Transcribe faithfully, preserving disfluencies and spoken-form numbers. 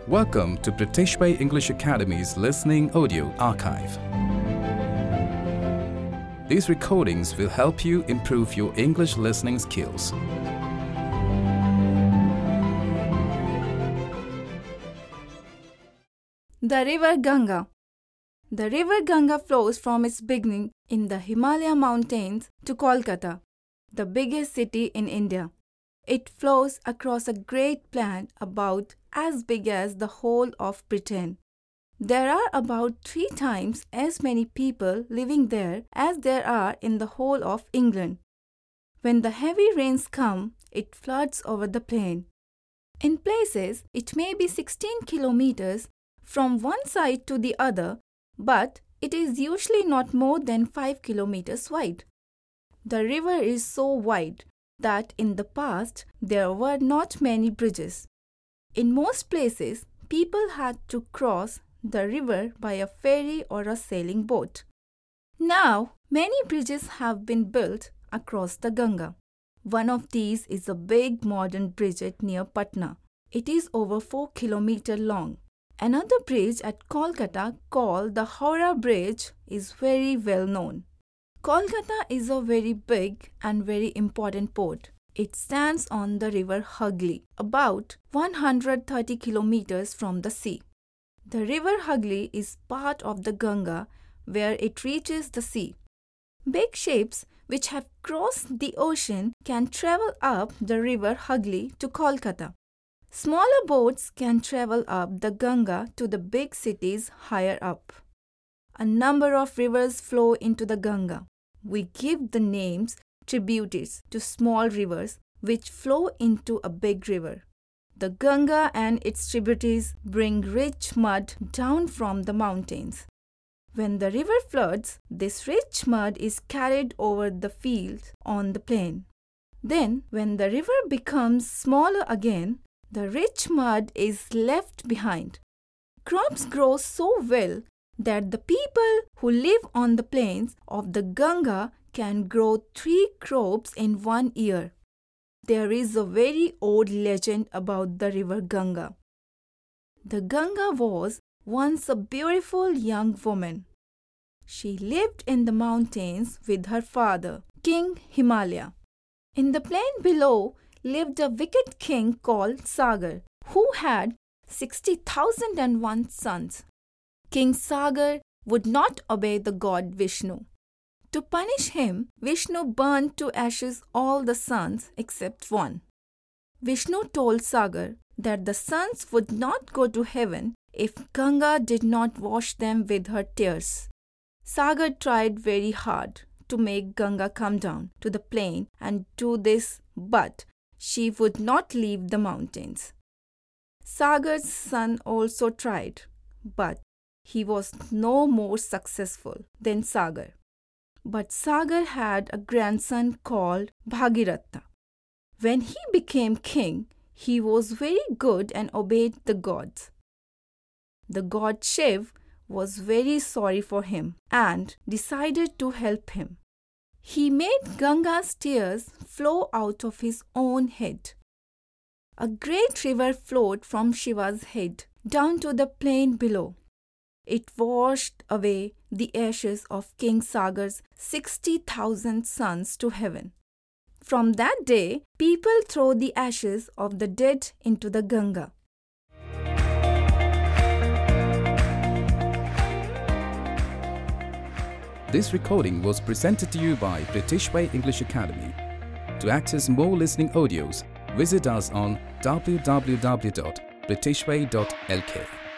Welcome to British Way English Academy's Listening Audio Archive. These recordings will help you improve your English listening skills. The River Ganga. The River Ganga flows from its beginning in the Himalaya mountains to Kolkata, the biggest city in India. It flows across a great plain about as big as the whole of Britain. There are about three times as many people living there as there are in the whole of England. When the heavy rains come, it floods over the plain. In places, it may be sixteen kilometers from one side to the other, but it is usually not more than five kilometers wide. The river is so wide that in the past there were not many bridges. In most places, people had to cross the river by a ferry or a sailing boat. Now, many bridges have been built across the Ganga. One of these is a big modern bridge at near Patna. It is over four kilometers long. Another bridge at Kolkata called the Howrah Bridge is very well known. Kolkata is a very big and very important port. It stands on the river Hugli, about one hundred thirty kilometers from the sea. The river Hugli is part of the Ganga where it reaches the sea. Big ships which have crossed the ocean can travel up the river Hugli to Kolkata. Smaller boats can travel up the Ganga to the big cities higher up. A number of rivers flow into the Ganga. We give the names tributaries to small rivers which flow into a big river. The Ganga and its tributaries bring rich mud down from the mountains. When the river floods, this rich mud is carried over the fields on the plain. Then, when the river becomes smaller again, the rich mud is left behind. Crops grow so well that the people who live on the plains of the Ganga can grow three crops in one year. There is a very old legend about the river Ganga. The Ganga was once a beautiful young woman. She lived in the mountains with her father, King Himalaya. In the plain below lived a wicked king called Sagar, who had sixty thousand and one sons. King Sagar would not obey the god Vishnu. To punish him, Vishnu burned to ashes all the sons except one. Vishnu told Sagar that the sons would not go to heaven if Ganga did not wash them with her tears. Sagar tried very hard to make Ganga come down to the plain and do this, but she would not leave the mountains. Sagar's son also tried, but he was no more successful than Sagar. But Sagar had a grandson called Bhagiratha. When he became king, he was very good and obeyed the gods. The god Shiv was very sorry for him and decided to help him. He made Ganga's tears flow out of his own head. A great river flowed from Shiva's head down to the plain below. It washed away the ashes of King Sagar's sixty thousand sons to heaven. From that day, people throw the ashes of the dead into the Ganga. This recording was presented to you by British Way English Academy. To access more listening audios, visit us on w w w dot british way dot l k.